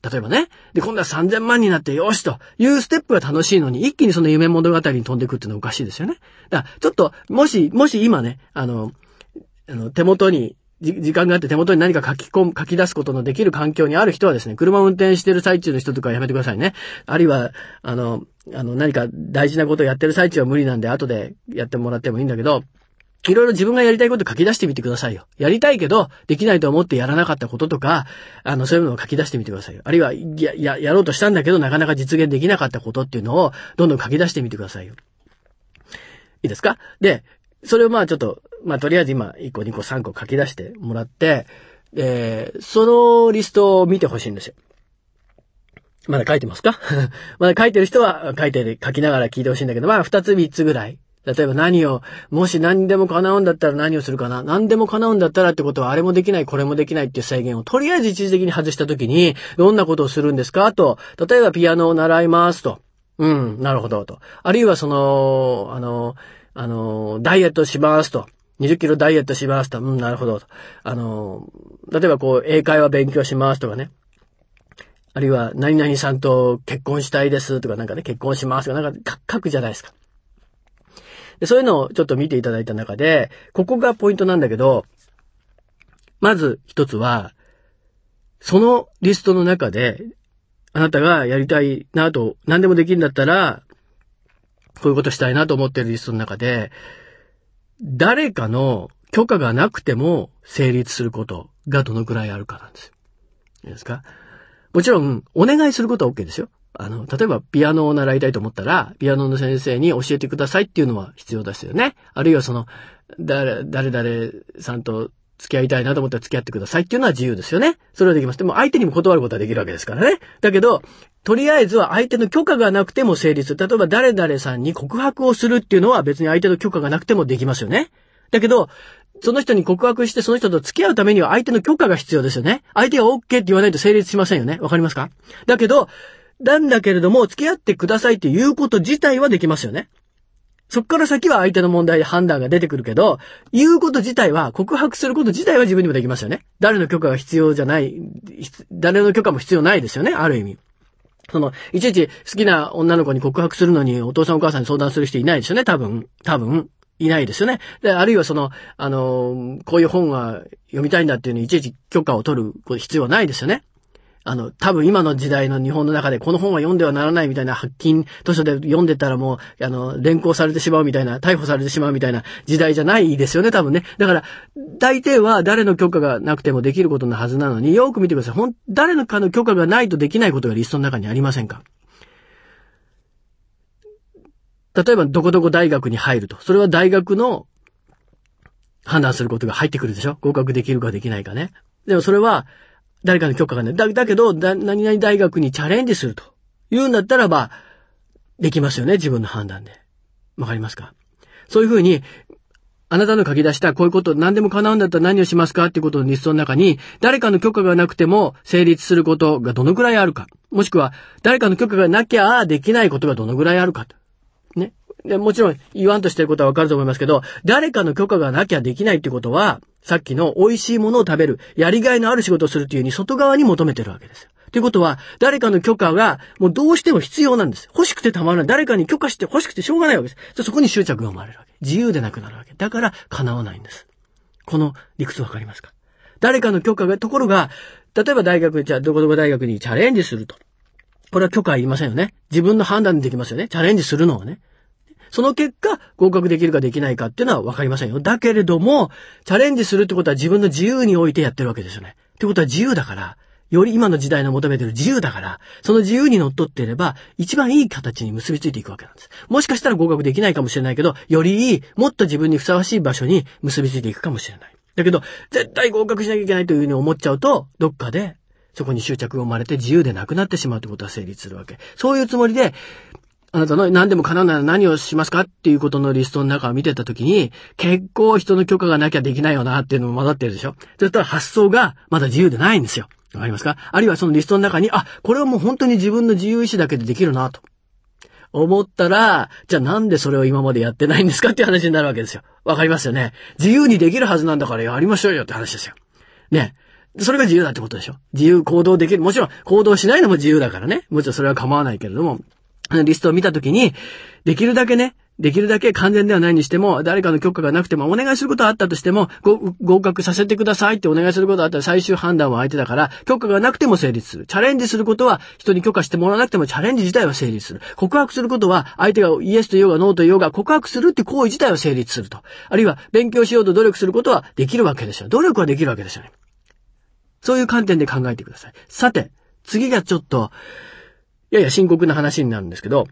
例えばね。で、今度は3000万になってよしというステップが楽しいのに、一気にその夢物語に飛んでいくっていうのはおかしいですよね。だから、ちょっと、もし今ね、手元に、時間があって手元に何か書き出すことのできる環境にある人はですね、車を運転してる最中の人とかはやめてくださいね。あるいは、何か大事なことをやってる最中は無理なんで、後でやってもらってもいいんだけど、いろいろ自分がやりたいこと書き出してみてくださいよ。やりたいけど、できないと思ってやらなかったこととか、そういうのを書き出してみてくださいよ。あるいは、やろうとしたんだけど、なかなか実現できなかったことっていうのを、どんどん書き出してみてくださいよ。いいですか？で、それをちょっと、とりあえず今、1個、2個、3個書き出してもらって、そのリストを見てほしいんですよ。まだ書いてますか？まだ書いてる人は書きながら聞いてほしいんだけど、2つ3つぐらい。例えばもし何でも叶うんだったら何をするかな？何でも叶うんだったらってことはあれもできない、これもできないっていう制限をとりあえず一時的に外したときに、どんなことをするんですかと。例えばピアノを習いますと。なるほどと。あるいはダイエットしますと。20キロダイエットしますと。なるほどと。例えば英会話勉強しますとかね。あるいは、何々さんと結婚したいですとかなんかね、結婚しますとかなんか書くじゃないですか。でそういうのをちょっと見ていただいた中で、ここがポイントなんだけど、まず一つは、そのリストの中で、あなたがやりたいなと、何でもできるんだったら、こういうことしたいなと思っているリストの中で、誰かの許可がなくても成立することがどのくらいあるかなんですよ。いいですか？もちろん、お願いすることは OK ですよ。例えばピアノを習いたいと思ったら、ピアノの先生に教えてくださいっていうのは必要ですよね。あるいは誰々さんと付き合いたいなと思ったら付き合ってくださいっていうのは自由ですよね。それはできます。でも相手にも断ることはできるわけですからね。だけど、とりあえずは相手の許可がなくても成立。例えば誰々さんに告白をするっていうのは別に相手の許可がなくてもできますよね。だけど、その人に告白してその人と付き合うためには相手の許可が必要ですよね。相手が OK って言わないと成立しませんよね。わかりますか？だけど、なんだけれども付き合ってくださいっていうこと自体はできますよね。そっから先は相手の問題で判断が出てくるけど、言うこと自体は、告白すること自体は自分にもできますよね。誰の許可が必要じゃない、誰の許可も必要ないですよね、ある意味。いちいち好きな女の子に告白するのにお父さんお母さんに相談する人いないですよね、多分。いないですよね。で、あるいはこういう本が読みたいんだっていうのにいちいち許可を取る必要はないですよね。多分今の時代の日本の中でこの本は読んではならないみたいな発禁図書で読んでたらもう、連行されてしまうみたいな、逮捕されてしまうみたいな時代じゃないですよね、多分ね。だから、大抵は誰の許可がなくてもできることのはずなのに、よく見てください。誰のかの許可がないとできないことがリストの中にありませんか？例えば、どこどこ大学に入ると。それは大学の判断することが入ってくるでしょ？合格できるかできないかね。でもそれは、誰かの許可がない。だけど、何々大学にチャレンジすると言うんだったらば、できますよね、自分の判断で。わかりますか？そういうふうに、あなたの書き出したこういうこと、何でも叶うんだったら何をしますかっていうことのリストの中に、誰かの許可がなくても成立することがどのくらいあるか。もしくは、誰かの許可がなきゃできないことがどのくらいあるかと。ね。でもちろん言わんとしてることはわかると思いますけど、誰かの許可がなきゃできないってことは、さっきの美味しいものを食べる、やりがいのある仕事をするっていうふうに外側に求めてるわけですよ。ということは、誰かの許可がもうどうしても必要なんです。欲しくてたまらない。誰かに許可して欲しくてしょうがないわけです。そこに執着が生まれるわけ。自由でなくなるわけ。だから叶わないんです。この理屈わかりますか？誰かの許可が、ところが、例えばどこどこ大学にチャレンジすると。これは許可はいりませんよね。自分の判断でできますよね。チャレンジするのはね。その結果、合格できるかできないかっていうのは分かりませんよ。だけれども、チャレンジするってことは自分の自由においてやってるわけですよね。ってことは自由だから、より今の時代の求めてる自由だから、その自由にのっとっていれば、一番いい形に結びついていくわけなんです。もしかしたら合格できないかもしれないけど、よりいい、もっと自分にふさわしい場所に結びついていくかもしれない。だけど、絶対合格しなきゃいけないというふうに思っちゃうと、どっかで、そこに執着が生まれて自由でなくなってしまうということは成立するわけ。そういうつもりで、あなたの何でも叶うなら何をしますかっていうことのリストの中を見てたときに、結構人の許可がなきゃできないよなっていうのも混ざってるでしょ。そしたら発想がまだ自由でないんですよ。わかりますか？あるいはそのリストの中に、これはもう本当に自分の自由意志だけでできるなと思ったら、じゃあなんでそれを今までやってないんですかっていう話になるわけですよ。わかりますよね。自由にできるはずなんだからやりましょうよって話ですよ。ね。 それが自由だってことでしょ。自由行動できる。もちろん行動しないのも自由だからね。もちろんそれは構わないけれども、リストを見たときに、できるだけ完全ではないにしても、誰かの許可がなくても、お願いすることはあったとしても、合格させてくださいってお願いすることはあったら最終判断は相手だから、許可がなくても成立する。チャレンジすることは人に許可してもらわなくてもチャレンジ自体は成立する。告白することは相手がイエスと言おうがノーと言おうが告白するって行為自体は成立すると。あるいは勉強しようと努力することはできるわけですよ。努力はできるわけですよね。そういう観点で考えてください。さて、次がちょっと、やや深刻な話になるんですけど、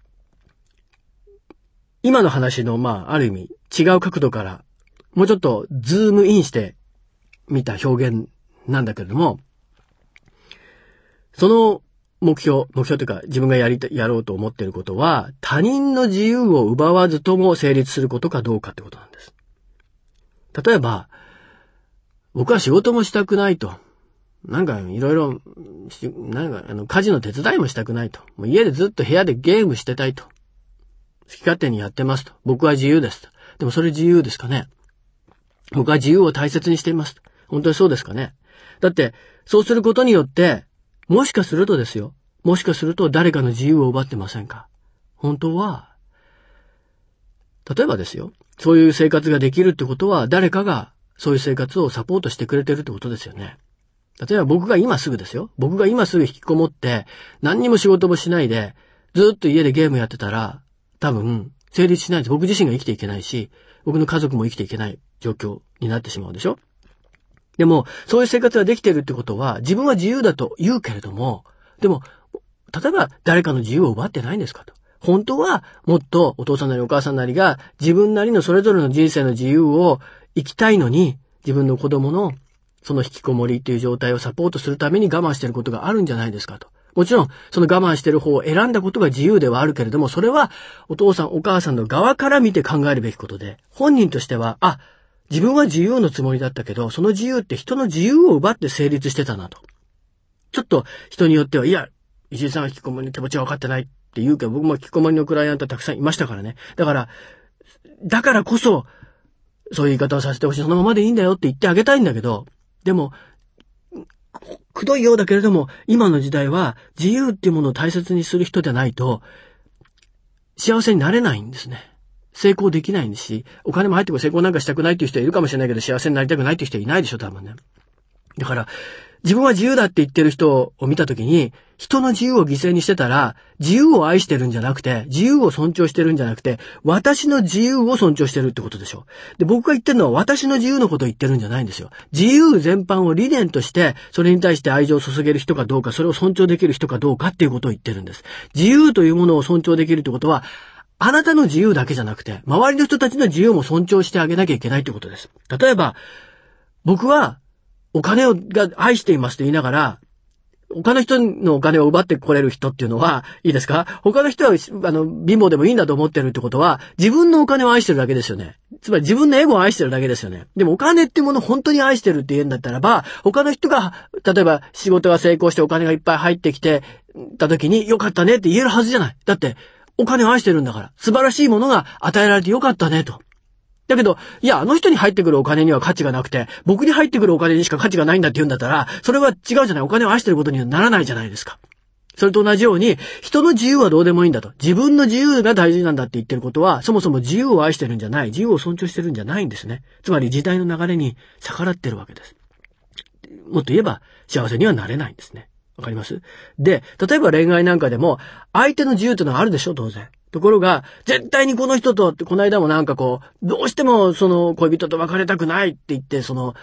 今の話の、ある意味、違う角度から、もうちょっとズームインしてみた表現なんだけれども、その目標というか、自分がやろうと思っていることは、他人の自由を奪わずとも成立することかどうかってことなんです。例えば、僕は仕事もしたくないと。いろいろ、家事の手伝いもしたくないと。もう家でずっと部屋でゲームしてたいと。好き勝手にやってますと。僕は自由ですと。でもそれ自由ですかね？僕は自由を大切にしていますと。本当にそうですかね？だって、そうすることによって、もしかすると誰かの自由を奪ってませんか？本当は、例えばですよ。そういう生活ができるってことは、誰かがそういう生活をサポートしてくれてるってことですよね。例えば僕が今すぐ引きこもって、何にも仕事もしないで、ずっと家でゲームやってたら、多分、成立しないです。僕自身が生きていけないし、僕の家族も生きていけない状況になってしまうでしょ？でも、そういう生活ができているってことは、自分は自由だと言うけれども、でも、例えば誰かの自由を奪ってないんですかと。本当は、もっとお父さんなりお母さんなりが、自分なりのそれぞれの人生の自由を生きたいのに、自分の子供のその引きこもりっていう状態をサポートするために我慢していることがあるんじゃないですかと。もちろん、その我慢している方を選んだことが自由ではあるけれども、それはお父さんお母さんの側から見て考えるべきことで、本人としては、自分は自由のつもりだったけど、その自由って人の自由を奪って成立してたなと。ちょっと人によっては、石井さんは引きこもりの気持ちは分かってないって言うけど、僕も引きこもりのクライアントたくさんいましたからね。だからこそ、そういう言い方をさせてほしい。そのままでいいんだよって言ってあげたいんだけど、でも、くどいようだけれども、今の時代は自由っていうものを大切にする人でないと、幸せになれないんですね。成功できないんですし、お金も入ってこい成功なんかしたくないっていう人はいるかもしれないけど、幸せになりたくないっていう人はいないでしょ、多分ね。だから、自分は自由だって言ってる人を見たときに、人の自由を犠牲にしてたら、自由を愛してるんじゃなくて、自由を尊重してるんじゃなくて、私の自由を尊重してるってことでしょ。で、僕が言ってるのは私の自由のことを言ってるんじゃないんですよ。自由全般を理念として、それに対して愛情を注げる人かどうか、それを尊重できる人かどうかっていうことを言ってるんです。自由というものを尊重できるってことは、あなたの自由だけじゃなくて、周りの人たちの自由も尊重してあげなきゃいけないってことです。例えば、僕は、お金が愛していますと言いながら、他の人のお金を奪ってこれる人っていうのは、いいですか？他の人は、貧乏でもいいんだと思ってるってことは、自分のお金を愛してるだけですよね。つまり自分のエゴを愛してるだけですよね。でもお金っていうものを本当に愛してるって言うんだったらば、他の人が、例えば仕事が成功してお金がいっぱい入ってきてた時に、よかったねって言えるはずじゃない。だって、お金を愛してるんだから、素晴らしいものが与えられてよかったねと。だけど、あの人に入ってくるお金には価値がなくて、僕に入ってくるお金にしか価値がないんだって言うんだったら、それは違うじゃない。お金を愛してることにはならないじゃないですか。それと同じように、人の自由はどうでもいいんだと。自分の自由が大事なんだって言ってることは、そもそも自由を愛してるんじゃない。自由を尊重してるんじゃないんですね。つまり時代の流れに逆らってるわけです。もっと言えば、幸せにはなれないんですね。わかります？で、例えば恋愛なんかでも、相手の自由というのはあるでしょ、当然。ところが、絶対にこの人とって、この間もどうしてもその恋人と別れたくないって言って、相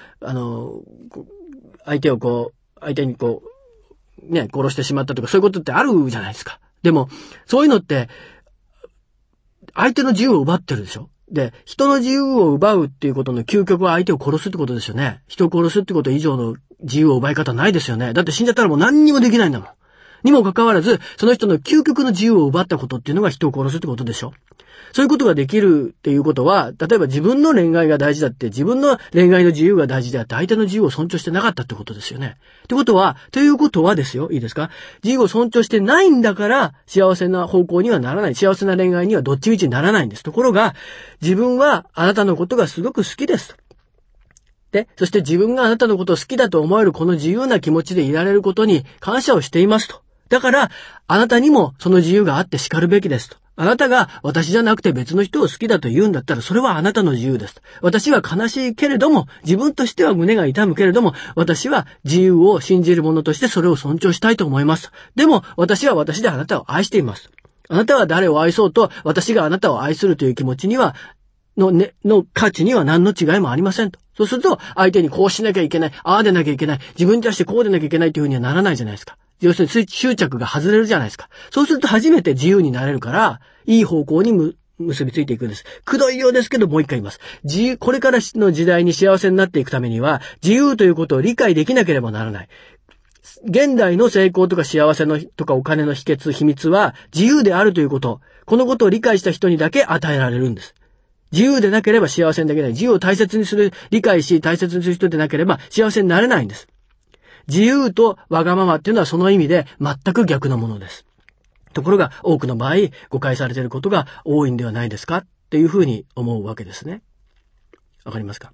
手に殺してしまったとか、そういうことってあるじゃないですか。でも、そういうのって、相手の自由を奪ってるでしょ。で、人の自由を奪うっていうことの究極は相手を殺すってことですよね。人を殺すってこと以上の自由を奪い方ないですよね。だって死んじゃったらもう何にもできないんだもん。にもかかわらず、その人の究極の自由を奪ったことっていうのが人を殺すってことでしょ。そういうことができるっていうことは、例えば自分の恋愛が大事だって、自分の恋愛の自由が大事であって、相手の自由を尊重してなかったってことですよね。ということはですよ、いいですか？自由を尊重してないんだから、幸せな方向にはならない。幸せな恋愛にはどっちみちにならないんです。ところが、自分はあなたのことがすごく好きです。 で、そして自分があなたのことを好きだと思えるこの自由な気持ちでいられることに感謝をしていますと。だから、あなたにもその自由があって叱るべきですと。あなたが私じゃなくて別の人を好きだと言うんだったらそれはあなたの自由ですと。私は悲しいけれども、自分としては胸が痛むけれども、私は自由を信じる者としてそれを尊重したいと思います。でも、私は私であなたを愛しています。あなたは誰を愛そうと、私があなたを愛するという気持ちには、の価値には何の違いもありませんと。そうすると、相手にこうしなきゃいけない、ああでなきゃいけない、自分に対してこうでなきゃいけないというふうにはならないじゃないですか。要するに執着が外れるじゃないですか。そうすると初めて自由になれるから、いい方向に結びついていくんです。くどいようですけど、もう一回言います。これからの時代に幸せになっていくためには、自由ということを理解できなければならない。現代の成功とか幸せのとかお金の秘密は自由であるということ。このことを理解した人にだけ与えられるんです。自由でなければ幸せにできない。自由を大切にする、理解し大切にする人でなければ幸せになれないんです。自由とわがままっていうのはその意味で全く逆のものです。ところが多くの場合誤解されていることが多いんではないですかっていうふうに思うわけですね。わかりますか？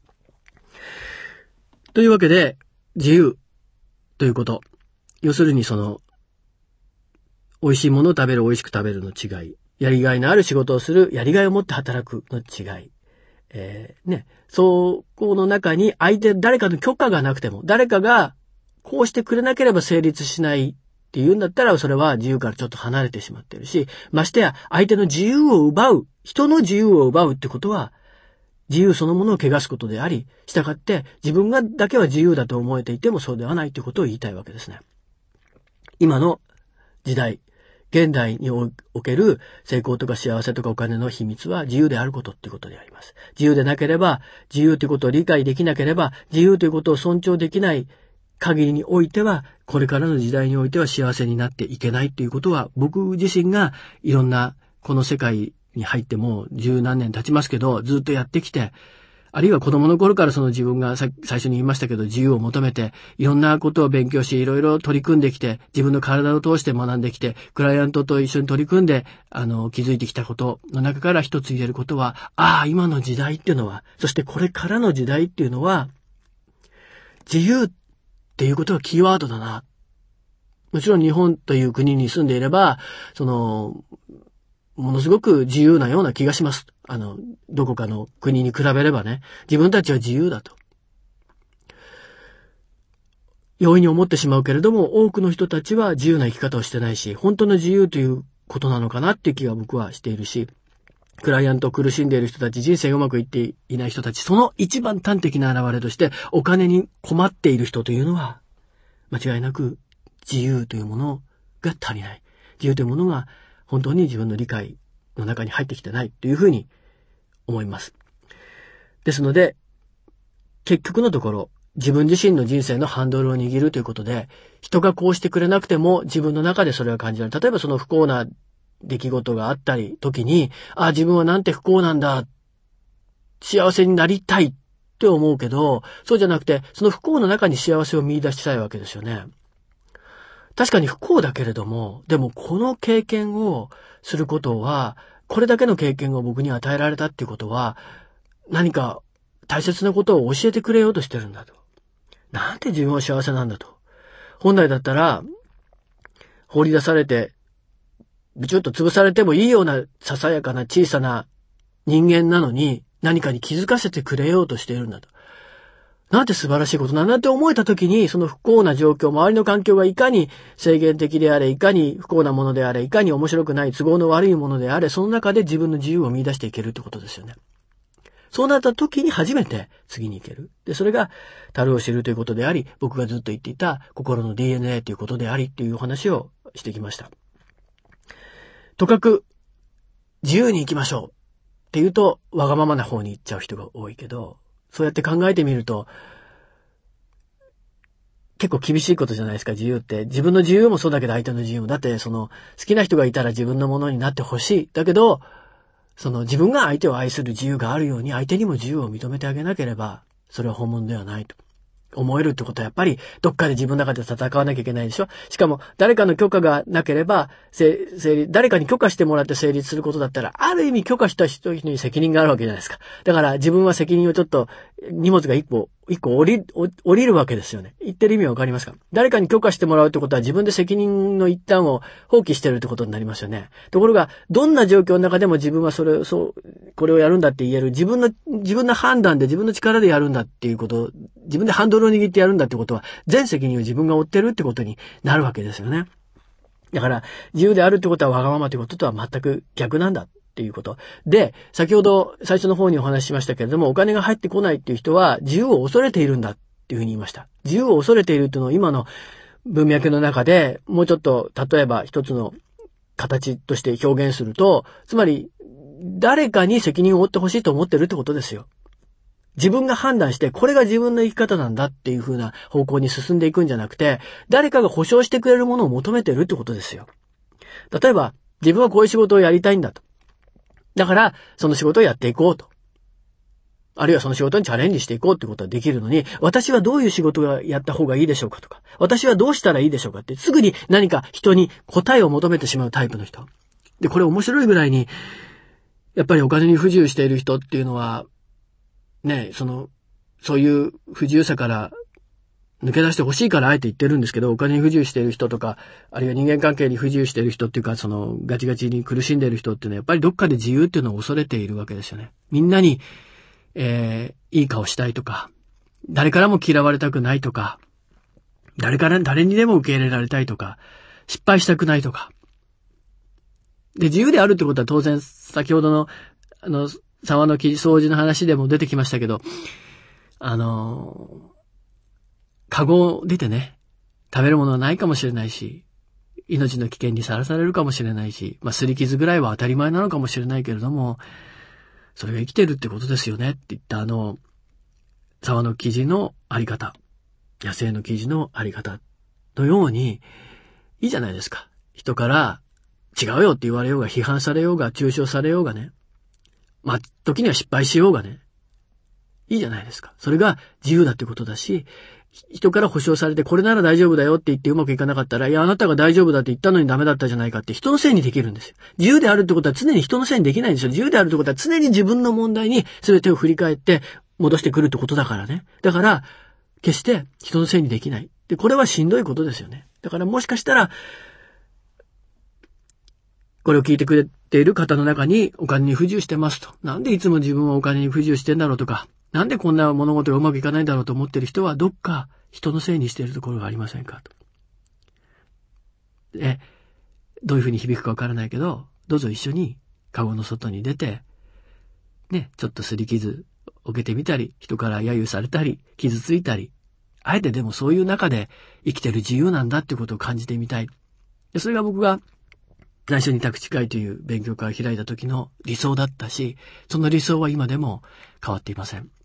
というわけで自由ということ。要するに美味しいものを食べる、美味しく食べるの違い。やりがいのある仕事をする、やりがいを持って働くの違い。そこの中に誰かの許可がなくても、誰かがこうしてくれなければ成立しないっていうんだったら、それは自由からちょっと離れてしまっているし、ましてや相手の自由を奪う、人の自由を奪うってことは、自由そのものを汚すことであり、したがって自分だけは自由だと思えていてもそうではないということを言いたいわけですね。今の時代、現代における成功とか幸せとかお金の秘密は自由であることっていうことであります。自由でなければ、自由ということを理解できなければ、自由ということを尊重できない限りにおいては、これからの時代においては幸せになっていけないということは、僕自身がいろんなこの世界に入っても十何年経ちますけど、ずっとやってきて、あるいは子供の頃から自分が最初に言いましたけど、自由を求めて、いろんなことを勉強し、いろいろ取り組んできて、自分の体を通して学んできて、クライアントと一緒に取り組んで、気づいてきたことの中から一つ言えることは、今の時代っていうのは、そしてこれからの時代っていうのは、自由っていうことがキーワードだな。もちろん日本という国に住んでいれば、ものすごく自由なような気がします。どこかの国に比べればね、自分たちは自由だと。容易に思ってしまうけれども、多くの人たちは自由な生き方をしてないし、本当の自由ということなのかなっていう気が僕はしているし、クライアントを苦しんでいる人たち、人生がうまくいっていない人たち、その一番端的な表れとして、お金に困っている人というのは、間違いなく自由というものが足りない。自由というものが本当に自分の理解の中に入ってきてないというふうに思います。ですので、結局のところ、自分自身の人生のハンドルを握るということで、人がこうしてくれなくても自分の中でそれは感じられる。例えばその不幸な出来事があったり、時に、自分はなんて不幸なんだ、幸せになりたいって思うけど、そうじゃなくて、その不幸の中に幸せを見出したいわけですよね。確かに不幸だけれども、でもこの経験をすることは、これだけの経験を僕に与えられたっていうことは、何か大切なことを教えてくれようとしてるんだと。なんて自分は幸せなんだと。本来だったら、放り出されて、ブチュッと潰されてもいいようなささやかな小さな人間なのに、何かに気づかせてくれようとしているんだと。なんて素晴らしいことなんだって思えたときに、その不幸な状況、周りの環境がいかに制限的であれ、いかに不幸なものであれ、いかに面白くない都合の悪いものであれ、その中で自分の自由を見出していけるってことですよね。そうなった時に初めて次に行ける。で、それが樽を知るということであり、僕がずっと言っていた心の DNA ということでありっていうお話をしてきました。とかく自由に行きましょうって言うとわがままな方に行っちゃう人が多いけど、そうやって考えてみると結構厳しいことじゃないですか、自由って。自分の自由もそうだけど相手の自由も。だって好きな人がいたら自分のものになってほしい。だけど、自分が相手を愛する自由があるように相手にも自由を認めてあげなければ、それは本物ではないと。思えるってことはやっぱりどっかで自分の中で戦わなきゃいけないでしょ。しかも誰かの許可がなければ誰かに許可してもらって成立することだったら、ある意味許可した人に責任があるわけじゃないですか。だから自分は責任をちょっと荷物が一個降りるわけですよね。言ってる意味はわかりますか？誰かに許可してもらうってことは自分で責任の一端を放棄してるってことになりますよね。ところが、どんな状況の中でも自分はこれをやるんだって言える、自分の判断で自分の力でやるんだっていうこと、自分でハンドルを握ってやるんだってことは、全責任を自分が負ってるってことになるわけですよね。だから、自由であるってことはわがままってこととは全く逆なんだっていうこと。で、先ほど最初の方にお話ししましたけれども、お金が入ってこないっていう人は自由を恐れているんだっていうふうに言いました。自由を恐れているっていうのを今の文脈の中でもうちょっと例えば一つの形として表現すると、つまり誰かに責任を負ってほしいと思ってるってことですよ。自分が判断してこれが自分の生き方なんだっていう風な方向に進んでいくんじゃなくて、誰かが保証してくれるものを求めてるってことですよ。例えば自分はこういう仕事をやりたいんだと。だからその仕事をやっていこうと。あるいはその仕事にチャレンジしていこうってことはできるのに、私はどういう仕事をやった方がいいでしょうかとか、私はどうしたらいいでしょうかってすぐに何か人に答えを求めてしまうタイプの人。で、これ面白いぐらいに、やっぱりお金に不自由している人っていうのは、ね、そういう不自由さから抜け出してほしいからあえて言ってるんですけど、お金に不自由している人とか、あるいは人間関係に不自由している人っていうか、ガチガチに苦しんでいる人っていうのは、やっぱりどっかで自由っていうのを恐れているわけですよね。みんなに、いい顔したいとか、誰からも嫌われたくないとか、誰にでも受け入れられたいとか、失敗したくないとか。で、自由であるってことは当然、先ほどの、沢の掃除の話でも出てきましたけど、カゴを出てね、食べるものはないかもしれないし、命の危険にさらされるかもしれないし、擦り傷ぐらいは当たり前なのかもしれないけれども、それが生きてるってことですよねって言った沢の記事のあり方、野生の記事のあり方のように、いいじゃないですか。人から違うよって言われようが、批判されようが、中傷されようがね。時には失敗しようがね。いいじゃないですか。それが自由だってことだし、人から保証されてこれなら大丈夫だよって言ってうまくいかなかったら、いやあなたが大丈夫だって言ったのにダメだったじゃないかって人のせいにできるんですよ。自由であるってことは常に人のせいにできないんですよ。自由であるってことは常に自分の問題に全てを振り返って戻してくるってことだからね。だから、決して人のせいにできない。で、これはしんどいことですよね。だからもしかしたら、これを聞いてくれている方の中にお金に不自由してますと。なんでいつも自分はお金に不自由してんだろうとか、なんでこんな物事がうまくいかないんだろうと思っている人はどっか人のせいにしているところがありませんかと。で、どういうふうに響くかわからないけど、どうぞ一緒にカゴの外に出て、ね、ちょっと擦り傷を受けてみたり、人から揶揄されたり、傷ついたり、あえてでもそういう中で生きてる自由なんだってことを感じてみたい。でそれが僕が内緒に宅地会という勉強会を開いた時の理想だったし、その理想は今でも変わっていません。